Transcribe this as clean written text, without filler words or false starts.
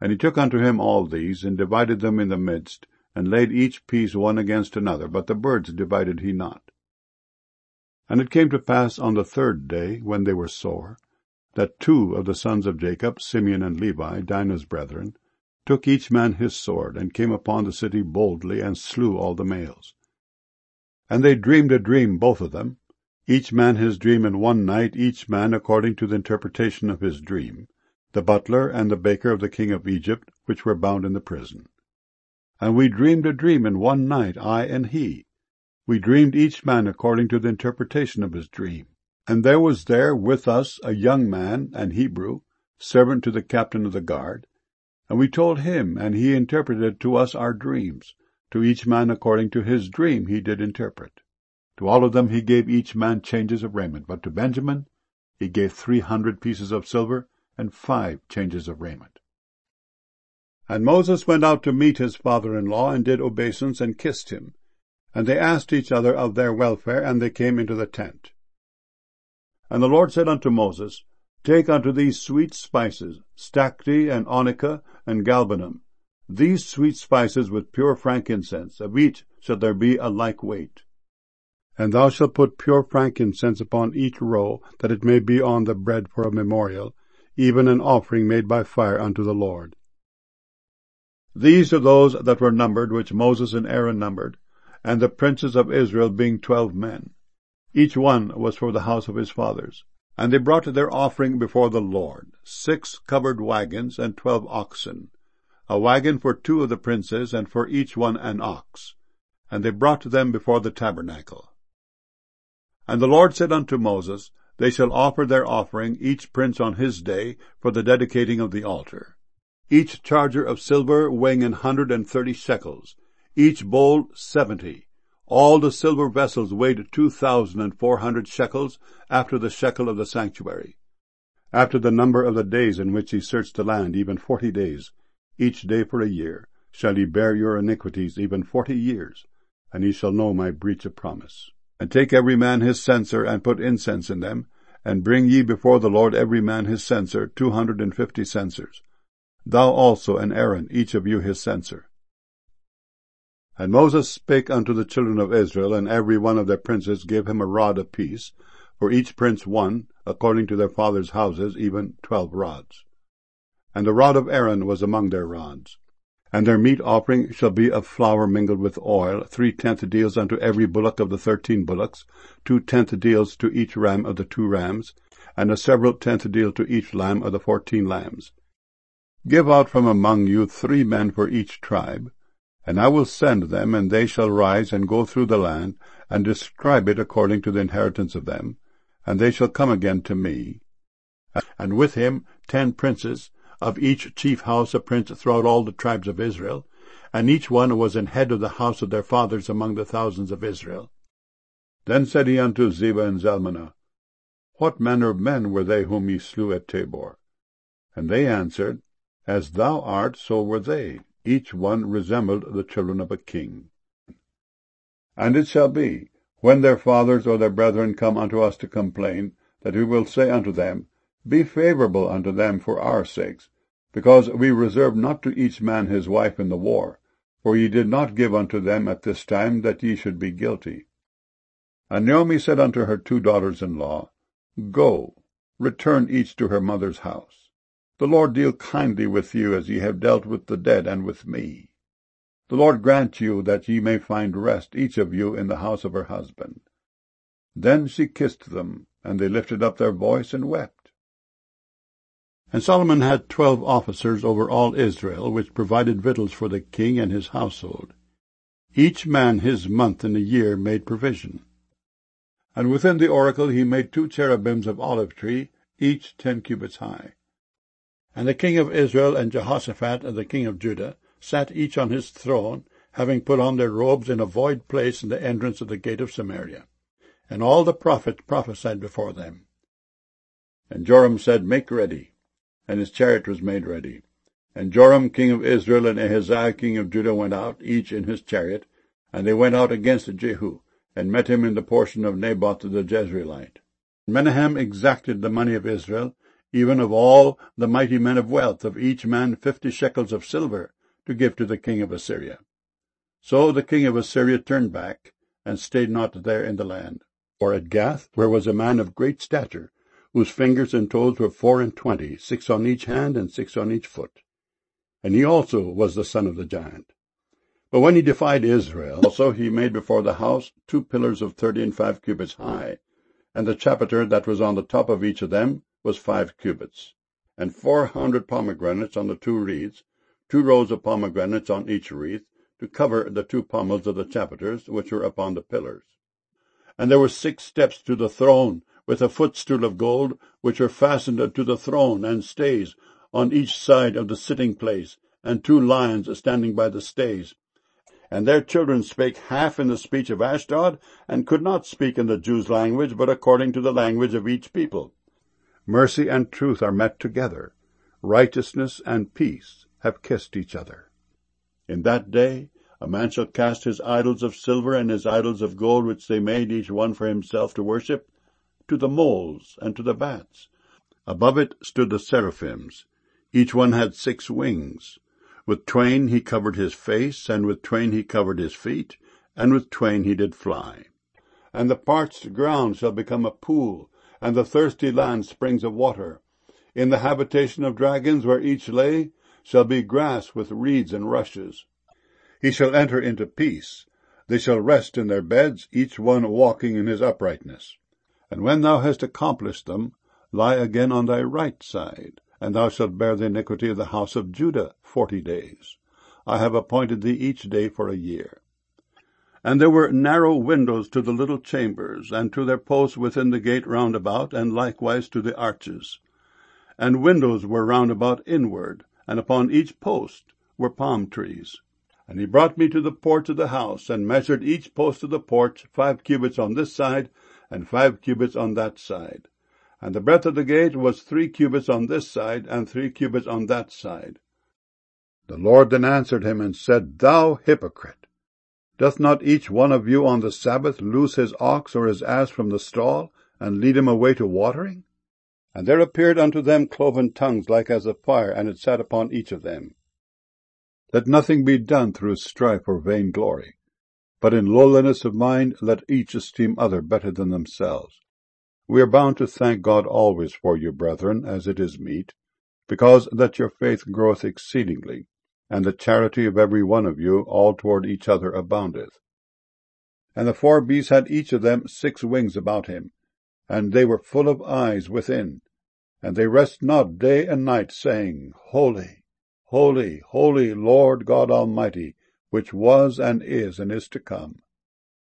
And he took unto him all these, and divided them in the midst, and laid each piece one against another, but the birds divided he not. And it came to pass on the third day, when they were sore, that two of the sons of Jacob, Simeon and Levi, Dinah's brethren, took each man his sword, and came upon the city boldly, and slew all the males. And they dreamed a dream, both of them, each man his dream in one night, each man according to the interpretation of his dream, the butler and the baker of the king of Egypt, which were bound in the prison. And we dreamed a dream in one night, I and he. We dreamed each man according to the interpretation of his dream. And there was there with us a young man, an Hebrew, servant to the captain of the guard. And we told him, and he interpreted to us our dreams. To each man according to his dream he did interpret. To all of them he gave each man changes of raiment, but to Benjamin he gave 300 pieces of silver and 5 changes of raiment. And Moses went out to meet his father-in-law, and did obeisance, and kissed him. And they asked each other of their welfare, and they came into the tent. And the Lord said unto Moses, Take unto these sweet spices, stacte, and onycha, and galbanum, these sweet spices with pure frankincense, of each shall there be a like weight. And thou shalt put pure frankincense upon each row, that it may be on the bread for a memorial, even an offering made by fire unto the Lord. These are those that were numbered, which Moses and Aaron numbered, and the princes of Israel being 12 men. Each one was for the house of his fathers. And they brought their offering before the Lord, 6 covered wagons and 12 oxen, a wagon for 2 of the princes, and for each one an ox. And they brought them before the tabernacle. And the Lord said unto Moses, They shall offer their offering, each prince on his day, for the dedicating of the altar. Each charger of silver weighing 130 shekels, each bowl 70. All the silver vessels weighed 2,400 shekels, after the shekel of the sanctuary. After the number of the days in which ye searched the land, even 40 days, each day for a year, shall ye bear your iniquities, even 40 years, and ye shall know my breach of promise. And take every man his censer, and put incense in them, and bring ye before the Lord every man his censer, 250 censers. Thou also and Aaron, each of you his censer. And Moses spake unto the children of Israel, and every one of their princes gave him a rod apiece, for each prince one, according to their fathers' houses, even 12 rods. And the rod of Aaron was among their rods. And their meat offering shall be of flour mingled with oil, 3/10 deals unto every bullock of the 13 bullocks, 2/10 deals to each ram of the 2 rams, and a several tenth deal to each lamb of the 14 lambs. Give out from among you 3 men for each tribe, and I will send them, and they shall rise and go through the land, and describe it according to the inheritance of them, and they shall come again to me. And with him 10 princes, of each chief house a prince throughout all the tribes of Israel, and each one was an head of the house of their fathers among the thousands of Israel. Then said he unto Zebah and Zalmunna, What manner of men were they whom ye slew at Tabor? And they answered, As thou art, so were they. Each one resembled the children of a king. And it shall be, when their fathers or their brethren come unto us to complain, that we will say unto them, Be favorable unto them for our sakes, because we reserve not to each man his wife in the war, for ye did not give unto them at this time that ye should be guilty. And Naomi said unto her 2 daughters-in-law, Go, return each to her mother's house. The Lord deal kindly with you as ye have dealt with the dead and with me. The Lord grant you that ye may find rest, each of you, in the house of her husband. Then she kissed them, and they lifted up their voice and wept. And Solomon had 12 officers over all Israel, which provided victuals for the king and his household. Each man his month in a year made provision. And within the oracle he made 2 cherubims of olive tree, each 10 cubits high. And the king of Israel and Jehoshaphat and the king of Judah sat each on his throne, having put on their robes in a void place in the entrance of the gate of Samaria. And all the prophets prophesied before them. And Joram said, Make ready. And his chariot was made ready. And Joram king of Israel and Ahaziah king of Judah went out, each in his chariot, and they went out against Jehu, and met him in the portion of Naboth the Jezreelite. Menahem exacted the money of Israel, even of all the mighty men of wealth, of each man 50 shekels of silver, to give to the king of Assyria. So the king of Assyria turned back, and stayed not there in the land. For at Gath, where was a man of great stature, whose fingers and toes were 24, 6 on each hand and 6 on each foot. And he also was the son of the giant. But when he defied Israel, also he made before the house 2 pillars of 35 cubits high, and the chapiter that was on the top of each of them was 5 cubits, and 400 pomegranates on the 2 wreaths, 2 rows of pomegranates on each wreath, to cover the 2 pommels of the chapiters which were upon the pillars. And there were 6 steps to the throne, with a footstool of gold, which were fastened to the throne, and stays on each side of the sitting place, and 2 lions standing by the stays. And their children spake half in the speech of Ashdod, and could not speak in the Jews' language, but according to the language of each people. Mercy and truth are met together. Righteousness and peace have kissed each other. In that day a man shall cast his idols of silver and his idols of gold, which they made each one for himself to worship, to the moles and to the bats. Above it stood the seraphims. Each one had 6 wings. With twain he covered his face, and with twain he covered his feet, and with twain he did fly. And the parched ground shall become a pool, and the thirsty land springs of water. In the habitation of dragons, where each lay, shall be grass with reeds and rushes. He shall enter into peace. They shall rest in their beds, each one walking in his uprightness. And when thou hast accomplished them, lie again on thy right side, and thou shalt bear the iniquity of the house of Judah 40 days. I have appointed thee each day for a year. And there were narrow windows to the little chambers, and to their posts within the gate round about, and likewise to the arches. And windows were round about inward, and upon each post were palm trees. And he brought me to the porch of the house, and measured each post of the porch 5 cubits on this side, and 5 cubits on that side. And the breadth of the gate was 3 cubits on this side, and 3 cubits on that side. The Lord then answered him, and said, Thou hypocrite, doth not each one of you on the Sabbath loose his ox or his ass from the stall, and lead him away to watering? And there appeared unto them cloven tongues like as of fire, and it sat upon each of them. Let nothing be done through strife or vain glory, but in lowliness of mind let each esteem other better than themselves. We are bound to thank God always for you, brethren, as it is meet, because that your faith groweth exceedingly, and the charity of every one of you all toward each other aboundeth. And the 4 beasts had each of them 6 wings about him, and they were full of eyes within, and they rest not day and night, saying, Holy, holy, holy, Lord God Almighty, which was and is to come.